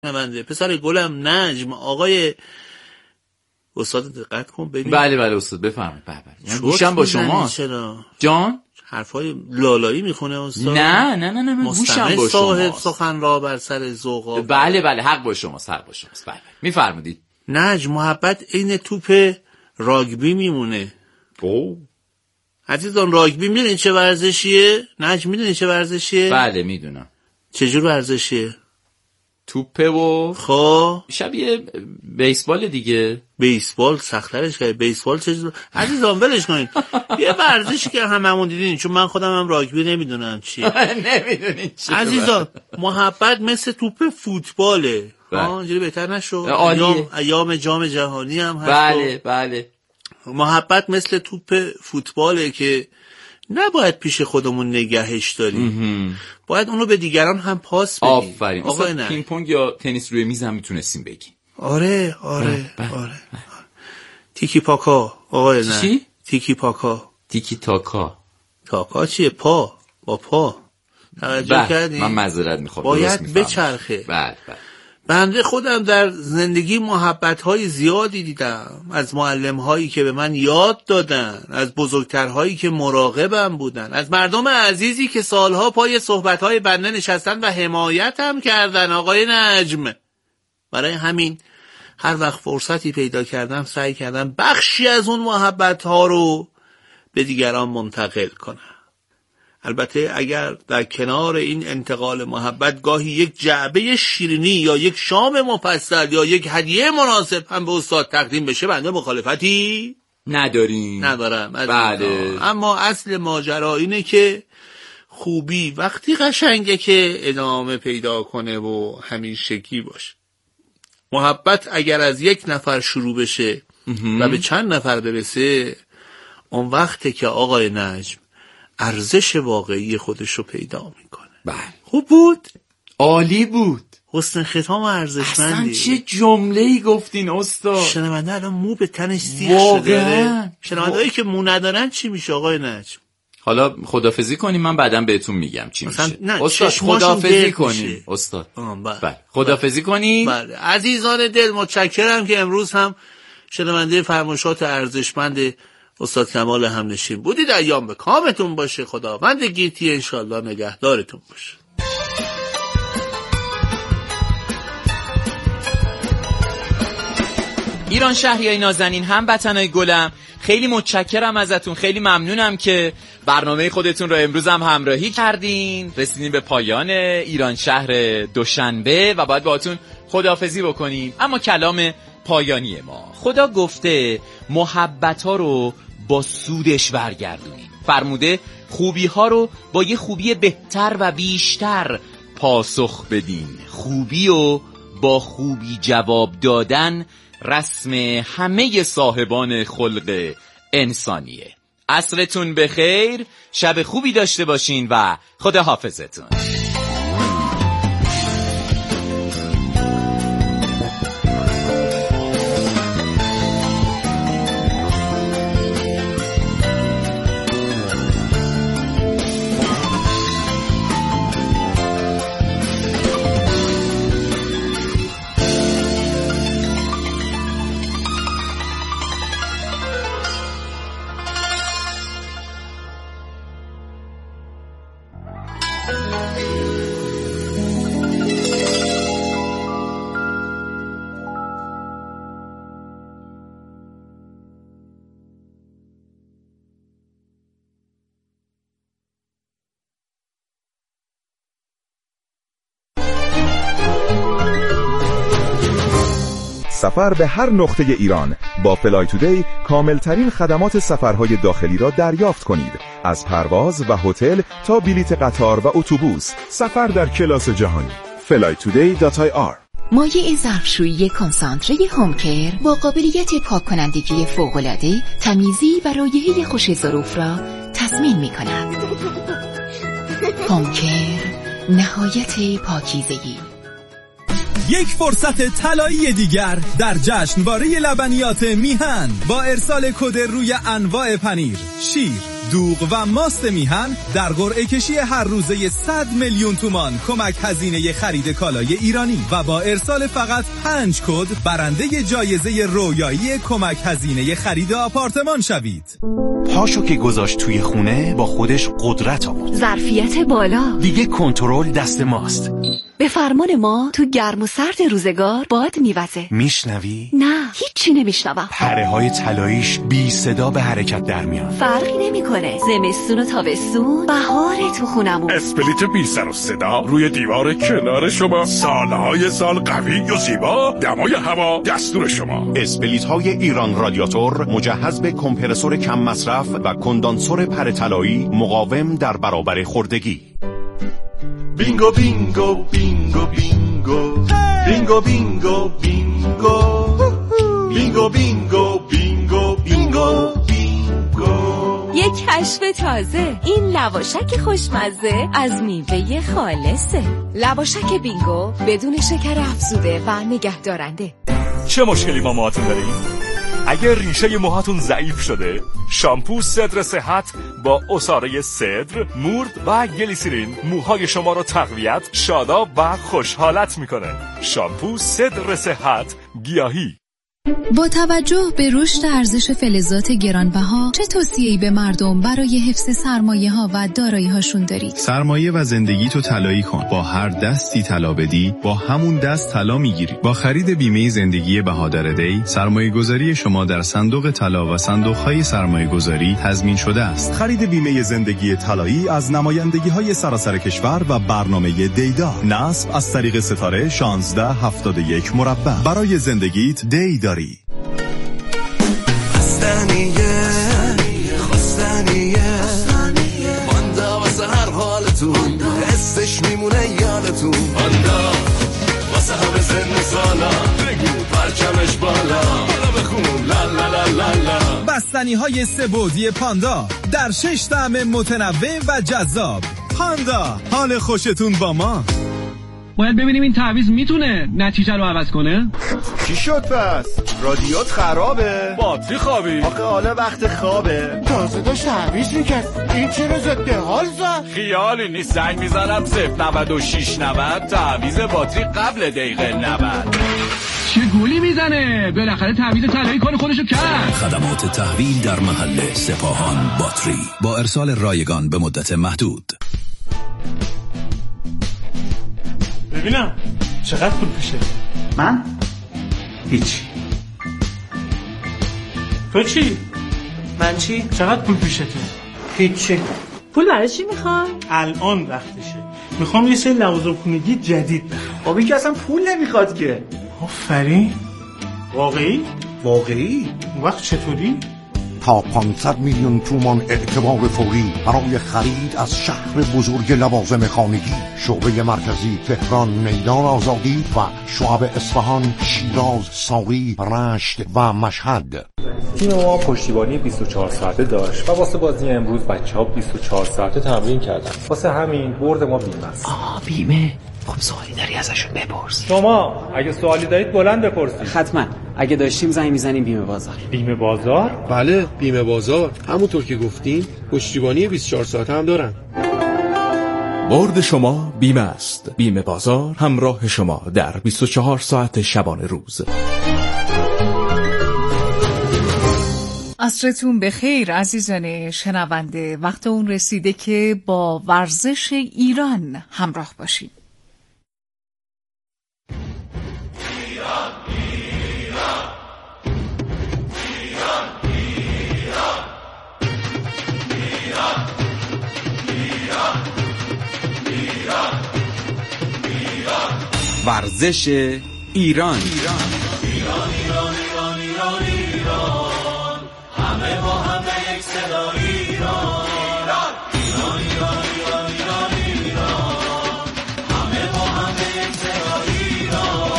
نمنده پسر گلم نجم آقای استاد دقت کن ببین. بله استاد بفرمایید. بله گوشم با شماست جان. حرفای لالایی میخونه استاد. نه گوشم با صاحب سخن را بر سر ذوق. بله حق با شماست. بله میفرمایید. نجم محبت این توپ راگبی میمونه. عزیزان راگبی میدونین چه ورزشیه؟ نجم میدونین چه ورزشیه؟ بله میدونم. چجور ورزشیه؟ توپه و خب شبیه بیسبال دیگه. بیسبال سخت‌ترش که بیسبال چجور؟ عزیزان ولش کنین. یه ورزشی که هممون دیدین چون من خودم هم راگبی نمیدونم چیه. نمیدونین چیه عزیزان محبت مثل توپ فوتباله. اینجوری بهتر نشد؟ ایام جام جهانی هم هست. بله محبت مثل توپ فوتباله که نباید پیش خودمون نگهش داریم. باید اونو به دیگران هم پاس بدیم. آفرین. مثلا پینگ پونگ یا تنیس روی میز هم میتونستیم بگیم. آره. تیکی پاکا آقای نه. چی؟ تیکی پاکا. تیکی تاکا. تاکا چیه؟ پا با پا. توجه کردین؟ من معذرت میخوام. باید بچرخه. بله. بنده خودم در زندگی محبت‌های زیادی دیدم، از معلم‌هایی که به من یاد دادن، از بزرگترهایی که مراقبم بودن، از مردم عزیزی که سالها پای صحبت‌های بنده نشستن و حمایتم کردن. آقای نجم برای همین هر وقت فرصتی پیدا کردم سعی کردم بخشی از اون محبت‌ها رو به دیگران منتقل کنم. البته اگر در کنار این انتقال محبت گاهی یک جعبه شیرینی یا یک شام مفصل یا یک هدیه مناسب هم به استاد تقدیم بشه بنده مخالفتی ندارم. بله. اما اصل ماجرا اینه که خوبی وقتی قشنگه که ادامه پیدا کنه و همیشگی باشه. محبت اگر از یک نفر شروع بشه و به چند نفر برسه اون وقته که آقای نجم ارزش واقعی خودش رو پیدا میکنه. بله. خوب بود؟ عالی بود. حسن ختام ارزشمندی. اصلا چه جمله‌ای گفتین استاد. شنونده الان مو به تنش سیخ شده. شنوندهایی که مو ندارن چی میشه آقای نجم؟ حالا خدافظی کنیم من بعدم بهتون میگم چی میشه. استاد خدافظی کنیم استاد. بله. خدافظی کنیم. بله. عزیزان دل متشکرم که امروز هم شنونده فرمایشات ارزشمند استاد کمال همنشین بودید. ایام به کامتون باشه. خداوند گیتی انشالله نگهدارتون باشه. ایران شهریای نازنین، هموطنای گلم، خیلی متشکرم ازتون. خیلی ممنونم که برنامه خودتون رو امروز هم همراهی کردین. رسیدیم به پایان ایران شهر دوشنبه و باید باهاتون خداحافظی بکنیم. اما کلام پایانی ما: خدا گفته محبت ها رو با سودش برگردونین. فرموده خوبی ها رو با یه خوبی بهتر و بیشتر پاسخ بدین. خوبی و با خوبی جواب دادن رسم همه صاحبان خلق انسانیه. عصرتون بخیر، شب خوبی داشته باشین و خدا حافظتون. سفر به هر نقطه ایران با فلای تودی کاملترین خدمات سفرهای داخلی را دریافت کنید. از پرواز و هتل تا بلیط قطار و اتوبوس، سفر در کلاس جهانی. flytoday.ir. مایع ظرفشویی کنسانتره هومکر با قابلیت پاک کنندگی فوق‌العاده، تمیزی و رایحه خوش ظروف را تضمین می‌کند. هومکر، نهایت پاکیزگی. یک فرصت طلایی دیگر در جشنواره لبنیات میهن با ارسال کد روی انواع پنیر، شیر، دوغ و ماست میهن در قرعه کشی هر روزه 100 میلیون تومان کمک هزینه خرید کالای ایرانی و با ارسال فقط 5 کد برنده جایزه رویایی کمک هزینه خرید آپارتمان شوید. پاشو که گذاشت توی خونه با خودش قدرت آورد. ظرفیت بالا. دیگه کنترل دست ماست. به فرمان ما تو گرم و سرد روزگار باد میوزه. میشنوی؟ نه هیچی نمیشنوم. پره های طلاییش بی صدا به حرکت در میان. فرقی نمیکنه. زمستون و تابستون بهار تو خونمون. اسپلیت بی سر و صدا روی دیوار کنار شما، سالهای سال قوی و زیبا، دمای هوا دستور شما. اسپلیت های ایران رادیاتور مجهز به کمپرسور کم مصرف و کندانسور پره طلایی مقاوم در برابر خوردگی. بینگو بینگو بینگو بینگو بینگو بینگو بینگو بینگو بینگو بینگو بینگو بینگو. یک کشف تازه، این لواشک خوشمزه از میوه خالصه. لواشک بینگو بدون شکر افزوده و نگهدارنده. چه مشکلی با موهاتون داریم؟ اگر ریشه موهاتون ضعیف شده، شامپو صدر صحت با عصاره صدر، مورد و گلیسرین موهای شما رو تقویت، شاداب و خوشحالت میکنه. شامپو صدر صحت گیاهی. با توجه به رشد ارزش فلزات گرانبها، چه توصیه‌ای به مردم برای حفظ سرمایه‌ها و دارایی‌هاشون دارید؟ سرمایه و زندگی تو طلایی کن. با هر دستی طلا بدی، با همون دست طلا میگیری. با خرید بیمه زندگی بهادر دی، سرمایه‌گذاری شما در صندوق طلا و صندوق‌های سرمایه‌گذاری تضمین شده است. خرید بیمه زندگی طلایی از نمایندگی‌های سراسر کشور و برنامه دیدا. نصب از طریق ستاره 1671 مربع. برای زندگیت دی داری. خستنیه مانده واسه هر حالتون، حسش میمونه یادتون. مانده واسه همه سن سالا، بگو پرچمش بالا، بالا بخون لا لا لا لا لا. بستنی های سه‌بعدی پاندا در 6 طعم متنوع و جذاب. پاندا، حال خوشتون با ما. باید ببینیم این تعویض میتونه نتیجه رو عوض کنه. چی شد پس؟ رادیوت خرابه؟ باتری خوابی؟ آخه حالا وقت خوابه. تازه داشت تعویض میکرد، این چرا ضد حال زد؟ خیالی نیست، زنگ میزنم 09690 تعویض باتری قبل دقیقه 90. چه گولی میزنه؟ بالاخره تعویض طلایی کار خودشو کرد. خدمات تحویل در محل سپاهان باتری با ارسال رایگان به مدت محدود. ببینم چقدر پول پیشه؟ من؟ هیچ. تو چی؟ من چی؟ چقدر پول پیشته؟ هیچی. پول برای چی میخوای؟ الان وقتشه. میخوام یه سری لوازم خونگی جدید بخرم. خب این که اصلا پول نمیخواد که. آفرین. واقعی؟ واقعی؟ اون وقت چطوری؟ تا 500 میلیون تومان اعتبار فوری برای خرید از شهر بزرگ لوازم خانگی. شعبه مرکزی تهران، میدان آزادی و شعب اصفهان، شیراز، ساری، رشت و مشهد. تیم ما پشتیبانی 24 ساعته داشت و واسه بازی امروز بچه‌ها 24 ساعته تمرین کردن. واسه همین برد ما بیمه است. بیمه؟ خب سوالی داری ازشون بپرس. شما اگه سوالی دارید بلند بپرسید. حتما. اگه داشتیم زنگ میزنیم بیمه بازار. بیمه بازار؟ بله، بیمه بازار. همونطور که گفتین پشتیبانی 24 ساعته هم دارن. برد شما بیمه است. بیمه بازار همراه شما در 24 ساعت شبانه روز. عصرتون بخیر عزیزان شنونده. وقت اون رسیده که با ورزش ایران همراه باشیم. ورزش ایران. همه با همه یک صدا ایران. همه با همه یک صدا ایران.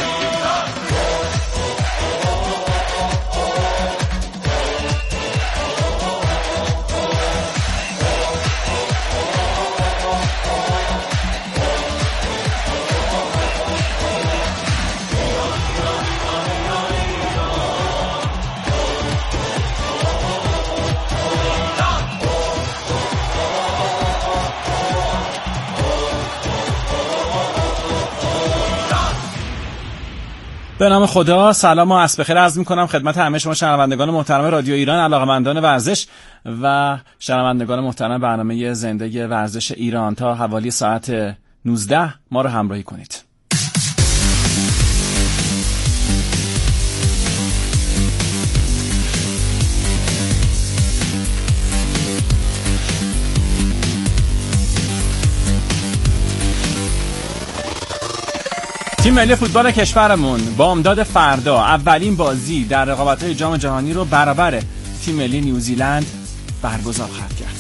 به نام خدا. سلام و عصر بخیر عرض می‌کنم خدمت همه شما شنوندگان محترم رادیو ایران، علاقه‌مندان ورزش و شنوندگان محترم برنامه زنده ورزش ایران. تا حوالی ساعت 19 ما رو همراهی کنید. تیم ملی فوتبال کشورمون بامداد فردا اولین بازی در رقابت‌های جام جهانی رو برابر تیم ملی نیوزیلند برگزار خواهد کرد.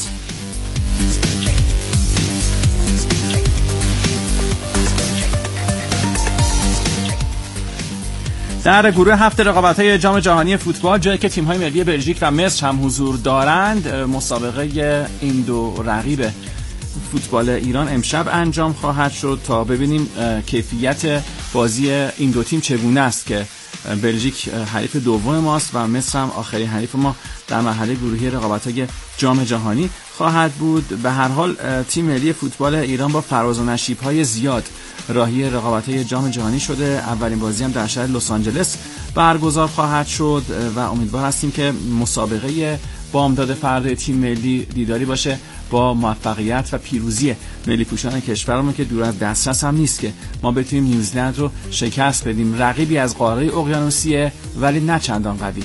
در گروه 7 رقابت‌های جام جهانی فوتبال، جایی که تیم‌های ملی بلژیک و مصر هم حضور دارند، مسابقه این دو رقیب فوتبال ایران امشب انجام خواهد شد تا ببینیم کیفیت بازی این دو تیم چگونه است که بلژیک حریف دوم ماست و مصر هم آخرین حریف ما در مرحله گروهی رقابت‌های جام جهانی خواهد بود. به هر حال تیم ملی فوتبال ایران با فراز و نشیب‌های زیاد راهی رقابت‌های جام جهانی شده. اولین بازی هم در شهر لس آنجلس برگزار خواهد شد و امیدوار هستیم که مسابقه بامداد فردا تیم ملی دیداری باشه با موفقیت و پیروزی ملی پوشان کشورمون که دور از دسترس هم نیست که ما بتونیم نیوزیلند رو شکست بدیم. رقیبی از قاره اقیانوسیه ولی نه چندان قوی.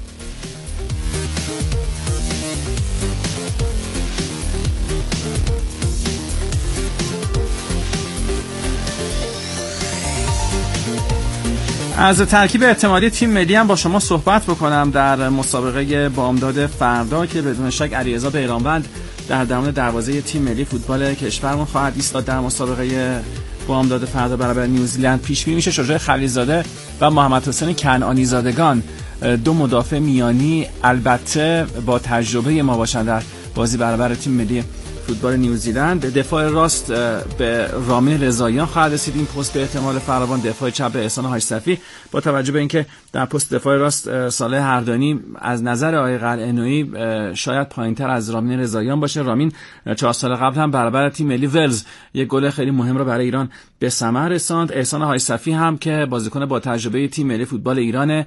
از ترکیب احتمالی تیم ملی هم با شما صحبت بکنم در مسابقه بامداد فردا که بدون شک علیرضا بیرانوند در درون دروازه تیم ملی فوتبال کشورمون خواهد ایستاد. در مسابقه بامداد فردا برابر نیوزیلند پیش بینی میشه شجاع خلیلزاده و محمد حسین کنعانی زادگان، دو مدافع میانی البته با تجربه ما باشند در بازی برابر تیم ملی فوتبال نیوزیلند. دفاع راست به رامین رضاییان خواهد رسید این پست به احتمال فراوان. دفاع چپ به احسان حاج صفی با توجه به اینکه در پست دفاع راست صالح هردانی از نظر آقای قلعه‌نویی شاید پایین‌تر از رامین رضاییان باشه. رامین 4 سال قبل هم برابر تیم ملی ولز یک گل خیلی مهم رو برای ایران به ثمر رساند. احسان حاج صفی هم که بازیکن با تجربه تیم ملی فوتبال ایرانه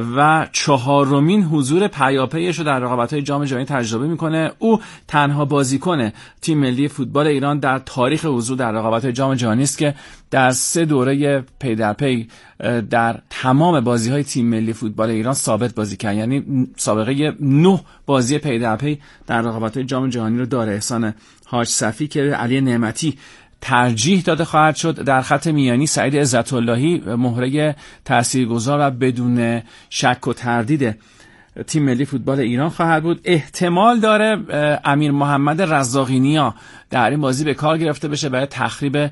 و 4مین حضور پیاپیش رو در رقابت‌های جام جهانی تجربه می‌کنه. او تنها بازیکن تیم ملی فوتبال ایران در تاریخ حضور در رقابت‌های جام جهانی است که در 3 دوره پی در پی در تمام بازی‌های تیم ملی فوتبال ایران ثابت بازی کرد. یعنی سابقه 9 بازی پی در پی در رقابت‌های جام جهانی رو داره احسان حاج صفی که علی نعمتی ترجیح داده خواهد شد. در خط میانی سعید عزت‌اللهی مهره تاثیرگذار و بدون شک و تردید تیم ملی فوتبال ایران خواهد بود. احتمال داره امیر محمد رزاقی‌نیا در این بازی به کار گرفته بشه برای تخریب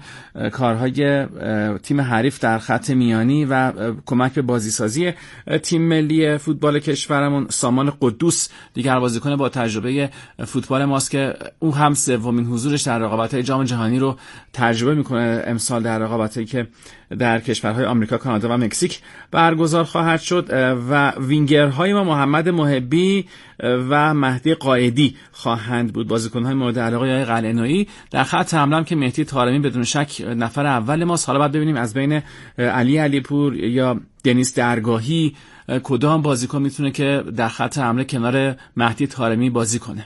کارهای تیم حریف در خط میانی و کمک به بازیسازی تیم ملی فوتبال کشورمون. سامان قدوس دیگر بازیکن با تجربه فوتبال ماست که او هم 3مین حضورش در رقابت‌های جام جهانی رو تجربه میکنه امسال در رقابتایی که در کشورهای آمریکا، کانادا و مکزیک برگزار خواهد شد. و وینگرهای ما محمد محبی و مهدی قائدی خواهند بود بازیکن‌های مورد علاقه آقای قلعه‌نویی. در خط حمله هم که مهدی طارمی بدون شک نفر اول ماست. حالا باید ببینیم از بین علی علیپور یا دنیس درگاهی کدام بازیکن میتونه که در خط حمله کنار مهدی طارمی بازی کنه.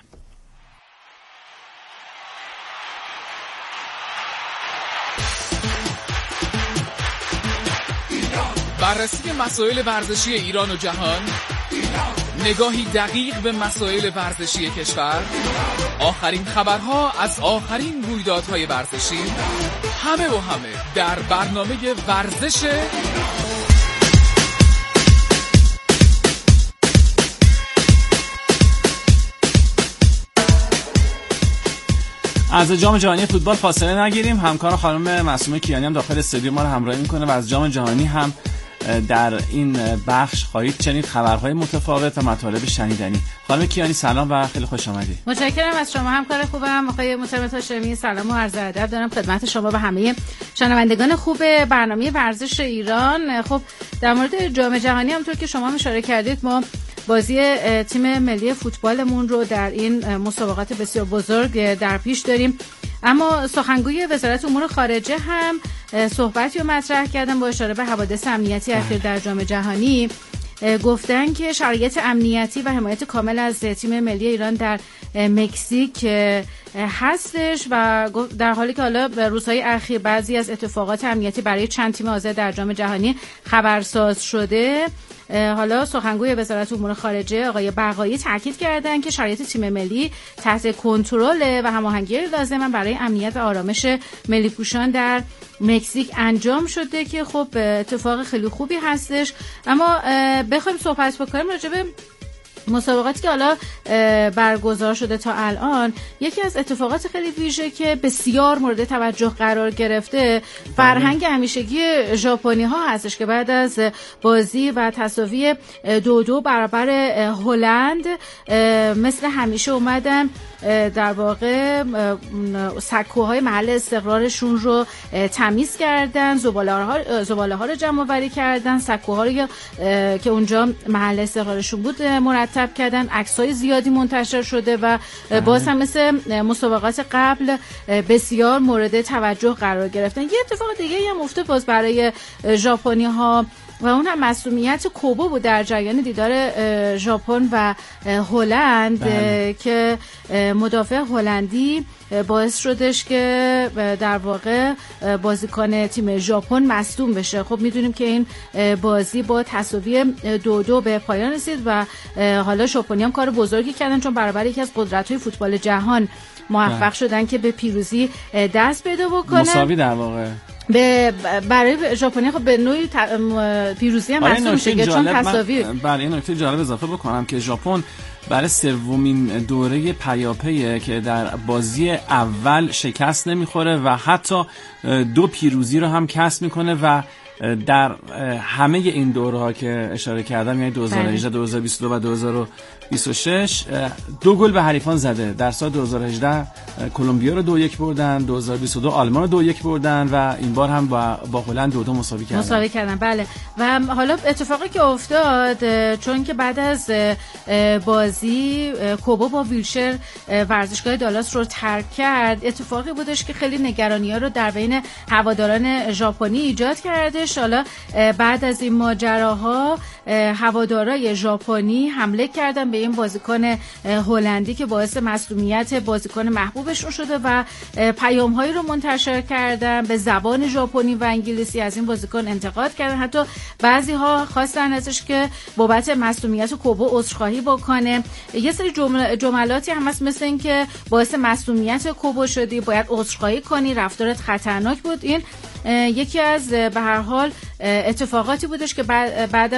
بررسی مسائل ورزشی ایران و جهان، نگاهی دقیق به مسائل ورزشی کشور، آخرین خبرها از آخرین رویدادهای ورزشی، همه و همه در برنامه ورزش از جام جهانی فوتبال فاصله نگیریم. همکار خانم معصومه کیانی هم داخل استودیو ما رو همراهی میکنه و از جام جهانی هم در این بخش خواهید شنید خبرهای متفاوت و مطالب شنیدنی. خانم کیانی سلام و خیلی خوش آمدید. متشکرم از شما همکار خوبم آقای محترم هاشمی. سلام و عرض ادب دارم خدمت شما و همه شنوندگان خوب برنامه ورزش ایران. خب در مورد جام جهانی همونطور که شما اشاره کردید ما بازی تیم ملی فوتبالمون رو در این مسابقات بسیار بزرگ در پیش داریم اما سخنگوی وزارت امور خارجه هم صحبتی رو مطرح کردن با اشاره به حوادث امنیتی اخیر در جام جهانی. گفتن که شرایط امنیتی و حمایت کامل از تیم ملی ایران در مکزیک هستش و در حالی که حالا روزهای اخیر بعضی از اتفاقات امنیتی برای چند تیم حاضر در جام جهانی خبرساز شده، حالا سخنگوی وزارت امور خارجه آقای بقایی تاکید کردند که شرایط تیم ملی تحت کنترل و هماهنگی لازم برای امنیت و آرامش ملی پوشان در مکزیک انجام شده که خب اتفاق خیلی خوبی هستش. اما بخوایم صحبت بکنیم راجع به مسابقاتی که حالا برگزار شده تا الان، یکی از اتفاقات خیلی ویژه که بسیار مورد توجه قرار گرفته فرهنگ همیشگی ژاپنی ها هستش که بعد از بازی و تساوی 2-2 برابر هلند مثل همیشه اومدن در واقع سکوهای محل استقرارشون رو تمیز کردن، زباله ها رو جمع آوری کردن، سکوها رو که اونجا محل استقرارشون بود مرتب کردن، عکس‌های زیادی منتشر شده و باز هم مثل مسابقات قبل بسیار مورد توجه قرار گرفتن. یه اتفاق دیگه هم افتاد باز برای ژاپنی‌ها و اون هم مسئولیت کوبو بود در جریان دیدار ژاپن و هلند که مدافع هلندی باعث شدش که در واقع بازیکن تیم ژاپن مصدوم بشه. خب میدونیم که این بازی با تساوی 2-2 به پایان رسید و حالا ژاپنی هم کار بزرگی کردن چون برابر یکی از قدرت‌های فوتبال جهان موفق شدن که به پیروزی دست پیدا بکنن. مساوی در واقع برای ژاپنی خب به نوعی پیروزی هم محسوب میشه چون تساوی. برای این نکته جالب اضافه بکنم که ژاپن برای سومین دوره پیاپیه که در بازی اول شکست نمیخوره و حتی 2 پیروزی رو هم کسب میکنه و در همه این دوره‌ها که اشاره کردم یعنی 2018 2022 و 2026 2 گل به حریفان زده. در سال 2018 کلمبیا رو 2-1 بردن، 2022 آلمان رو 2-1 بردن و این بار هم با هلند 2-2 مساوی کردن. بله. و حالا اتفاقی که افتاد چون که بعد از بازی کوبو با ویلشر ورزشگاه دالاس رو ترک کرد، اتفاقی بودش که خیلی نگرانی‌ها رو در بین هواداران ژاپنی ایجاد کرده. حالا بعد از این ماجراها هوادارای ژاپنی حمله کردن به این بازیکن هلندی که باعث مصدومیت بازیکن محبوبشون شده و پیام‌هایی رو منتشر کردن به زبان ژاپنی و انگلیسی از این بازیکن انتقاد کردن. حتی بعضی‌ها خواستن ازش که بابت مصدومیت کوبو عذرخواهی بکنه. یه سری جملاتی هم هست مثل این که باعث مصدومیت کوبو شدی، باید عذرخواهی کنی، رفتارت خطرناک بود. این یکی از به هر حال اتفاقاتی بودش که بعد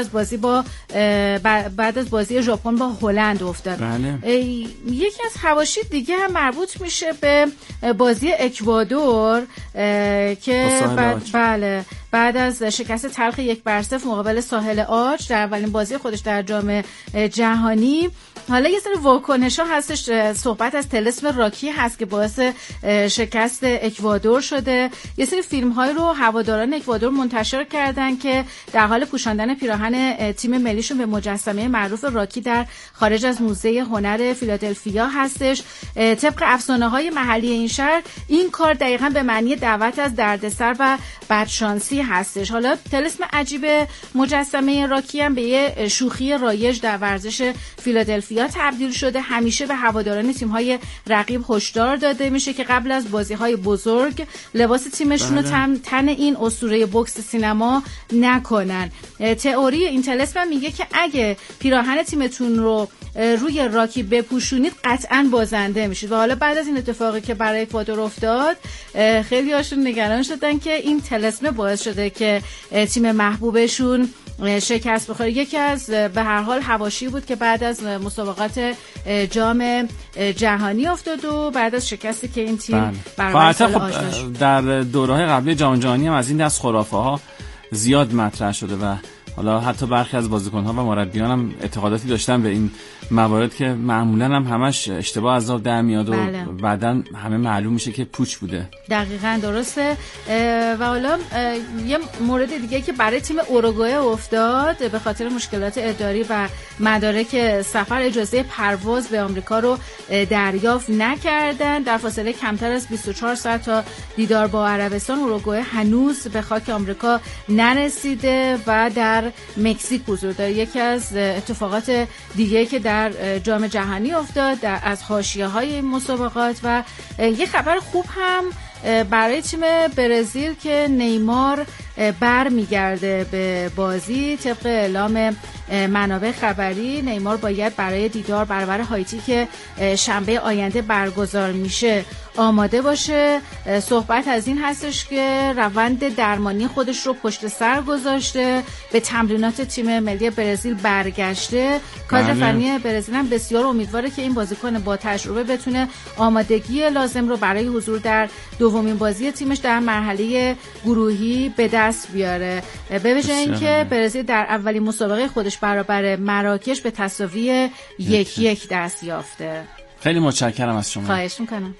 از بازی ژاپن با هلند افتاد. یکی از حواشی دیگه هم مربوط میشه به بازی اکوادور که بعد از شکست تلخ 1-0 مقابل ساحل عاج در اولین بازی خودش در جام جهانی، حالا یه سری واکنش‌ها هستش. صحبت از طلسم راکی هست که باعث شکست اکوادور شده. یه سری فیلم‌های رو هواداران اکوادور منتشر کردن که در حال پوشاندن پیراهن تیم ملیشون به مجسمه معروف راکی در خارج از موزه هنر فیلادلفیا هستش. طبق افسانه‌های محلی این شهر این کار دقیقاً به معنی دعوت از دردسر و بدشانسی هستش. حالا طلسم عجیب مجسمه راکی هم به یه شوخی رایج در ورزش فیلادلفیا تبدیل شده. همیشه به هواداران تیم‌های رقیب هشدار داده میشه که قبل از بازی‌های بزرگ لباس تیمشون رو تن این اسطوره بوکس سینما نکنن. تئوری این طلسم میگه که اگه پیراهن تیمتون رو روی راکی بپوشونید قطعاً بازنده میشید. و حالا بعد از این اتفاقی که برای اکوادور افتاد خیلی هاشون نگران شدن که این طلسم باعث شده که تیم محبوبشون شکست بخوره. یکی از به هر حال حواشی بود که بعد از مسابقات جام جهانی افتاد و بعد از شکستی که این تیم برای در دوره‌های قبلی جام جهانی هم از این دست خرافه‌ها زیاد مطرح شده و حالا حتی برخی از بازیکن‌ها و مربیان هم اعتقاداتی داشتن به این موارد که معمولا هم همش اشتباه از آب در میاد و بله. بعدن همه معلوم میشه که پوچ بوده. دقیقاً درسته. و حالا یه مورد دیگه که برای تیم اوروگوئه افتاد، به خاطر مشکلات اداری و مدارک سفر اجازه پرواز به آمریکا رو دریافت نکردن. در فاصله کمتر از 24 ساعت تا دیدار با عربستان، اوروگوئه هنوز به خاک آمریکا نرسیده و در مکزیک حضور داره. یکی از اتفاقات دیگه که در جام جهانی افتاد از حاشیه‌های این مسابقات. و یه خبر خوب هم برای تیم برزیل که نیمار برمیگرده به بازی. طبق اعلام منابع خبری، نیمار باید برای دیدار برابر هایتی که شنبه آینده برگزار میشه آماده باشه. صحبت از این هستش که روند درمانی خودش رو پشت سر گذاشته، به تمرینات تیم ملی برزیل برگشته. کادر فنی برزیل هم بسیار امیدواره که این بازیکن با تجربه بتونه آمادگی لازم رو برای حضور در دومین بازی تیمش در مرحله گروهی به دست بیاره. به ویژه اینکه برزیل در اولین مسابقه خودش برابر مراکش به تساوی 1-1 دست یافته. خیلی متشکرم از شما. خواهش میکنم.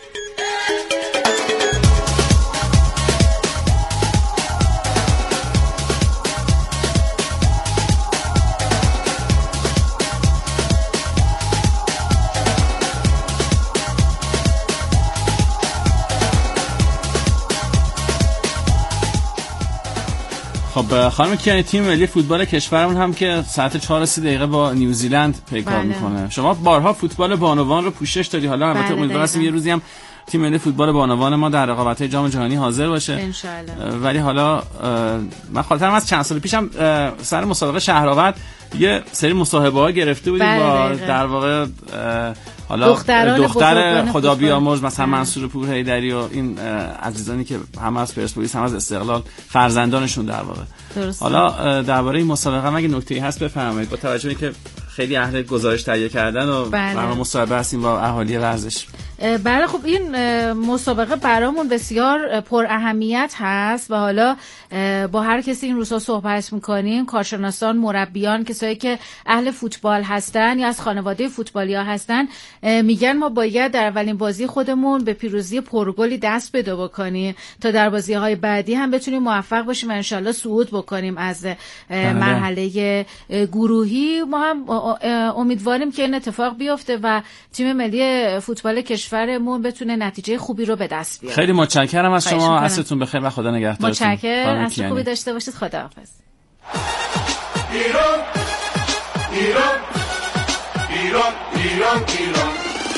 خب خانم کیانی، تیم ملی فوتبال کشورمون هم که ساعت 4:30 با نیوزیلند پیکار میکنه. شما بارها فوتبال بانوان رو پوشش دادی، حالا البته امیدوارم هستیم یه روزی هم تیم ملی فوتبال بانوان ما در رقابت‌های جام جهانی حاضر باشه انشالله. ولی حالا من خاطرم از چند سال پیشم سر مسابقه شهرآورد یه سری مصاحبه‌ها گرفته بودیم با در واقع حالا دختر خدا بیامرز مثلا منصور پور حیدری و این عزیزانی که هم از پرسپولیس هم از استقلال فرزندانشون در واقع. درسته. حالا درباره این مسابقه مگه نکته‌ای هست بفرمایید، با توجه به اینکه خیلی اهل گزارش تهیه کردن و برنامه مصاحبه هستیم با اهالی ورزش. بله خب این مسابقه برامون بسیار پر اهمیت هست و حالا با هر کسی این روزها صحبت میکنیم، کارشناسان، مربیان، کسایی که اهل فوتبال هستن یا از خانواده فوتبالیا هستن، میگن ما باید در اولین بازی خودمون به پیروزی پرگلی دست پیدا بکنیم تا در بازی‌های بعدی هم بتونیم موفق باشیم و انشالله صعود بکنیم از مرحله گروهی. ما هم امیدواریم که این اتفاق بیفته و تیم ملی فوتبال کشورمون بتونه نتیجه خوبی رو به دست بیاره. خیلی متشکرم از شما، عصرتون بخیر و خدا نگهدارتون. متشکرم، عصر خوبی داشته باشید. خداحافظ. ایران ایران ایران ایران ایران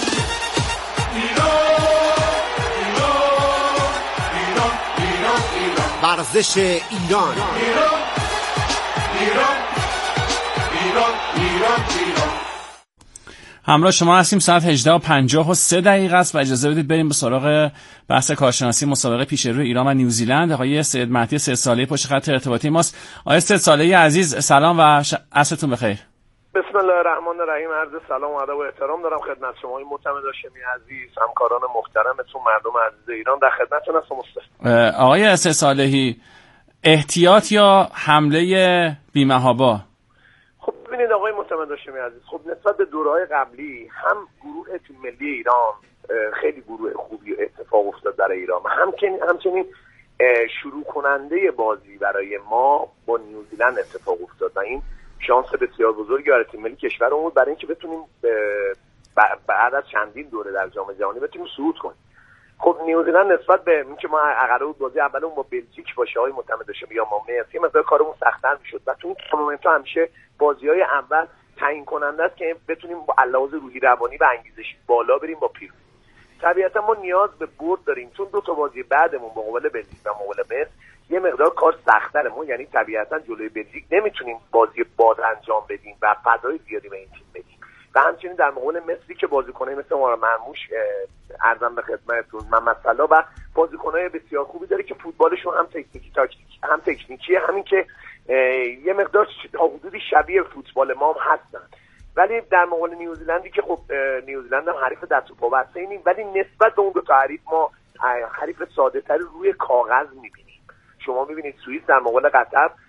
ایران ایران ایران ورزش ایران ایران ایران ایران ایران ایران. همراه شما هستیم، ساعت 18:53 است و اجازه بدید بریم به سراغ بحث کارشناسی مسابقه پیش روی ایران و نیوزیلند. آقای سید مهدی 3 ساله پشت خط ارتباطی ماست. آقای 3 ساله عزیز، سلام و عصرتون بخیر. بسم الله الرحمن الرحیم. عرض سلام و ادب و احترام دارم خدمت شما معتمد هاشمی عزیز، همکاران محترمتون، مردم عزیز ایران. در خدمتتون هستم استاد. آقای 3 ساله‌ای، احتیاط یا حمله بی‌محابا؟ خب ببینید آقای معتمد هاشمی عزیز، خب نسبت به دوره‌های قبلی هم گروه تیم ملی ایران خیلی گروه خوبی اتفاق افتاد در ایران، همچنین شروع کننده بازی برای ما با نیوزیلند اتفاق افتاد و این شانس بسیار بزرگی برای تیم ملی کشورمون بود برای اینکه بتونیم بعد از چندین دوره در جام جهانی بتونیم صعود کنیم. خب نیوزیلند نسبت به اینکه ما قرار بود بازی اولمون با بلژیک باشه های معتمد هاشمی یا ما یه مقدار کارمون سخت‌تر میشد و تو این تورنمنت‌ها همیشه بازی‌های اول تعیین کننده است که بتونیم با علاوه روحی روانی و انگیزشی بالا بریم با پیروزی. طبیعتا ما نیاز به برد داریم چون دو تا بازی بعدمون با مقابل بلژیک و مقابل مصر یه مقدار کار سخت‌تره. ما یعنی طبیعتا جلوی بلژیک نمیتونیم بازی باد انجام بدیم و فضای زیادی به این تیم بدیم و همچنین در مقابل مصری که بازیکنای مثل ما مرموش، ارزم به خدمتتون محمد صلاح و بازیکنای بسیار خوبی داره که فوتبالشون هم تکنیکیه، همین که یه مقدار تا حدودی شبیه فوتبال ما هم هستن. ولی در مقابل نیوزیلندی که خب نیوزیلند هم حریف دست و پا بسته اینیم، ولی نسبت به اون دو تا حریف ما حریف ساده‌تر روی کاغذ می‌بینیم. شما می‌بینید سوئیس در مقابل قطر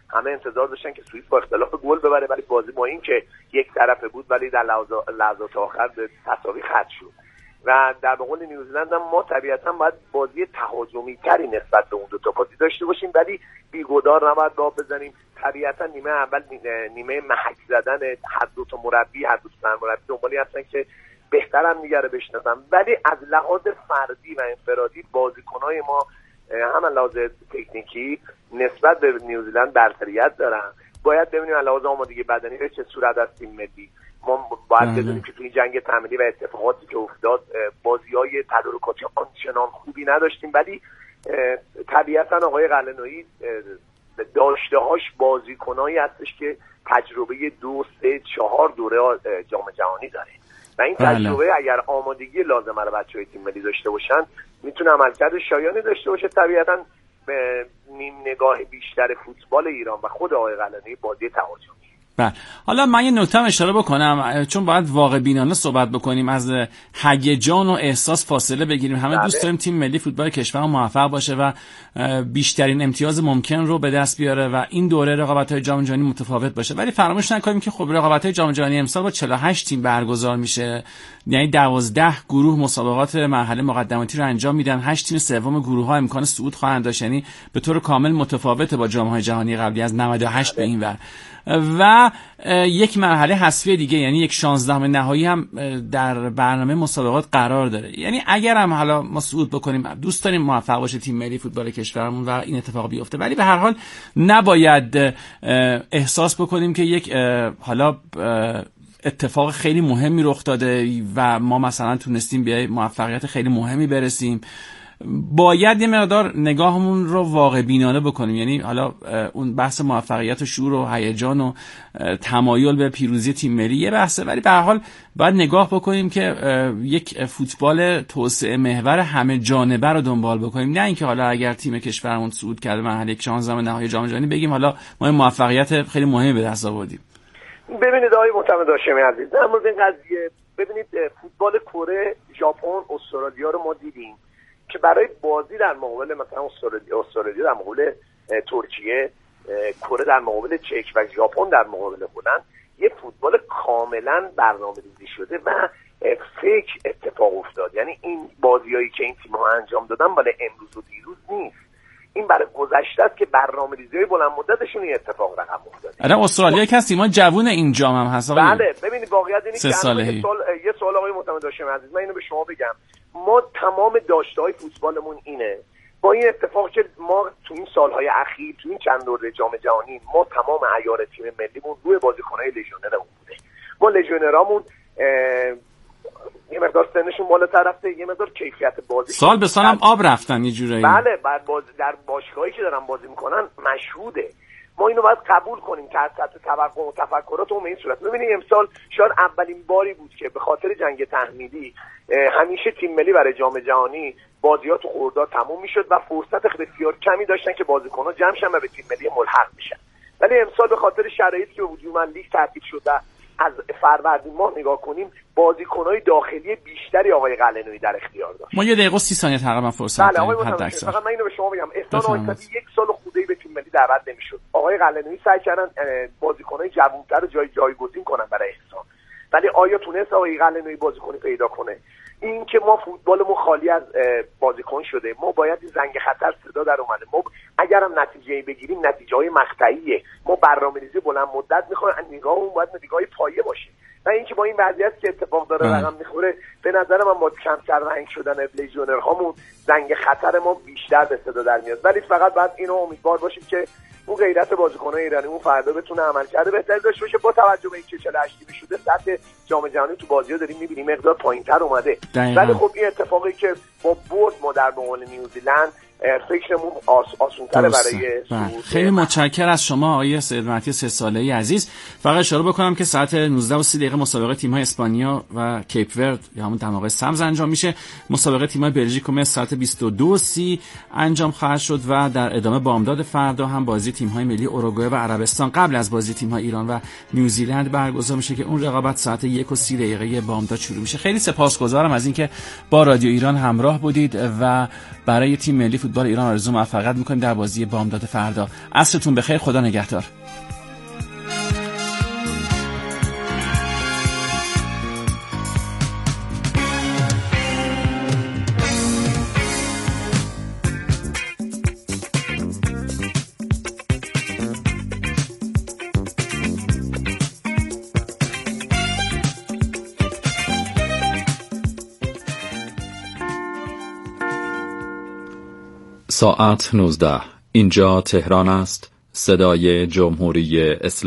همه انتظار داشتن که سوئیس با اختلاف گل ببره، ولی بازی با این که یک طرفه بود ولی در لحظات آخر به تساوی ختم شد. و در مقابل نیوزیلند هم ما طبیعتا باید بازی تهاجمی تری نسبت به اون دو تا بازی داشته باشیم، ولی بیگدار نباید راه بزنیم. طبیعتا نیمه اول نیمه محک زدن هر دو تا مربی، هر دو تا سرمربی دنبالی هستن که بهتر هم دیگه رو بشناسن، ولی از لحاظ فردی و انفرادی بازیکن‌های ما هم از لحاظ تکنیکی نسبت به نیوزیلند برتریت دارن. باید ببینیم از لحاظ آمادگی بدنی به چه صورت از تیم ملی. ما باید بدونیم که توی جنگ تحمیلی و اتفاقاتی که افتاد بازی‌های تدارکاتی آنچنان خوبی نداشتیم، ولی طبیعتا آقای قلعه‌نویی داشته‌هاش بازیکنایی هستش که تجربه 2 3 4 دوره جام جهانی داره و این تجربه اگر آمادگی لازمه رو بچه‌های تیم ملی داشته باشن میتونه عملکرد شایانی داشته باشه. طبیعتا نیم نگاه بیشتر فوتبال ایران و خود آقای قلعه‌نویی بازی تهاجمی. بله، حالا من یه نکته اشاره بکنم چون باید واقع بینانه صحبت بکنیم، از هیجان و احساس فاصله بگیریم. همه دوست داریم تیم ملی فوتبال کشور موفق باشه و بیشترین امتیاز ممکن رو به دست بیاره و این دوره رقابت‌های جام جهانی متفاوت باشه، ولی فراموش نکنیم که خب رقابت‌های جام جهانی امسال با 48 تیم برگزار میشه، یعنی 12 گروه مسابقات مرحله مقدماتی رو انجام میدن، 8 تیم سوم گروه‌ها امکان صعود خواهند داشت، یعنی به طور کامل متفاوته با جام‌های جهانی قبلی از 98 به این ور. و یک مرحله حذفی دیگه، یعنی یک 16 نهایی هم در برنامه مسابقات قرار داره. یعنی اگر هم حالا ما صعود بکنیم، دوست داریم موفق باشه تیم ملی فوتبال کشورمون و این اتفاق بیفته، ولی به هر حال نباید احساس بکنیم که یک حالا اتفاق خیلی مهمی رخ داده و ما مثلا تونستیم به موفقیت خیلی مهمی برسیم. باید یه مقدار نگاهمون رو واقع بینانه بکنیم، یعنی حالا اون بحث موفقیت و شور و هیجان و تمایل به پیروزی تیم ملی یه بحثه، ولی به هر حال باید نگاه بکنیم که یک فوتبال توسعه محور همه جانبه رو دنبال بکنیم، نه اینکه حالا اگر تیم کشورمون صعود کرده مرحله 16 نهایی جام جهانی بگیم حالا ما موفقیت خیلی مهمی به دست آوردیم. ببینید آقای معتمد هاشمی عزیز، در مورد این قضیه ببینید فوتبال کره، ژاپن، استرالیا رو ما دیدیم که برای بازی در مقابل مثلا استرالیا در مقابل ترکیه، کره در مقابل چک و ژاپن در مقابل هلند یه فوتبال کاملا برنامه‌ریزی شده و فکر اتفاق افتاد. یعنی این بازیایی که این تیم‌ها انجام دادن برای امروز و دیروز نیست، این برای گذشته است که برنامه‌ریزی‌های بلند مدتشون این اتفاق رقم افتاد. الان استرالیا که تیم‌ها جوون این جام هم هست آقا. بله، ببینید واقعیت اینه که یه سوال آقای معتمد هاشمی عزیز، من اینو به شما بگم، ما تمام داشته‌های فوتبالمون اینه، با این اتفاق که ما تو این سالهای اخیر تو این چند دوره جام جهانی ما تمام عیار تیم ملیمون روی بازیکن‌های لژیونرمون بوده. ما لژیونرامون یه مقدار سنشون بالاتر رفته، یه مقدار کیفیت بازی سال به سال هم آب رفتن یه جورایی. بله، بعد در باشگاهی که دارن بازی میکنن مشهوده. ما اینو باید قبول کنیم که از سطح توقع و تفکراتمون به این صورت. ببینید امسال شاید اولین باری بود که به خاطر جنگ تحمیلی همیشه تیم ملی برای جام جهانی بازیات و خرداد تموم میشد و فرصت بسیار کمی داشتن که بازیکن‌ها جمع شن و به تیم ملی ملحق میشن. ولی امسال به خاطر شرایطی که وجود من لیگ تعطیل شده، از فروردین ماه نگاه کنیم بازیکن‌های داخلی بیشتری آقای قلعه‌نویی در اختیار داشت. ما 1 دقیقه و 30 ثانیه تقریبا فرصت داریم. فقط من اینو به شما بگم، احسان آیت‌ی یک سال خوده‌ای به تیم ملی دعوت نمی‌شد. آقای قلعه‌نویی سعی کردن بازیکن‌های جوان‌تر رو جایگزین کنن برای احسان. ولی آیا تونست آقای قلعه‌نویی بازیکنی پیدا کنه؟ این که ما فوتبالمون خالی از بازیکن شده، ما باید زنگ خطر صدا در اومده. ما اگرم نتیجه‌ای بگیریم نتیجه‌های مقطعیه. ما برنامه‌ریزی بلند مدت می‌خوایم، نگاهمون باید نگاه پایه باشه. و اینکه با این وضعیت که اتفاق داره رقم می‌خوره، به نظر من با کمتر رنگ شدن لژیونرهامون زنگ خطر ما بیشتر به صدا در میاد. ولی فقط باید اینو امیدوار باشیم که اون غیرت بازیکن‌های ایرانیمون فردا بتونه عملکرد بهتری داشته باشه. با توجه به اینکه 48 تیمی شده، سطح جام جهانی تو بازی‌ها داریم می‌بینیم مقدار پایین‌تر اومده. ولی خب این اتفاقی که با برد ما در مقابل نیوزیلند فکرمون آسون‌تره برای خیلی متشکرم از شما آقای سید مهدی 3 ساله‌ای عزیز. فقط اشاره بکنم که ساعت 19:30 مسابقه تیم‌های اسپانیا و کیپ ورد یا همون دماغ سبز انجام میشه. مسابقه تیم‌های بلژیک و مصر ساعت 22:30 انجام خواهد شد و در ادامه بامداد فردا هم بازی تیم‌های ملی اوروگوئه و عربستان قبل از بازی تیم‌های ایران و نیوزیلند برگزار میشه که اون رقابت ساعت 1:30 بامداد شروع میشه. خیلی سپاسگزارم از اینکه با رادیو ایران همراه بودید و برای تیم ملی فوتبال ایران آرزو موفقیت میکنیم در بازی بامداد فردا. عصرتون بخیر، خدا نگهدار. ساعت 19. اینجا تهران است. صدای جمهوری اسلامی.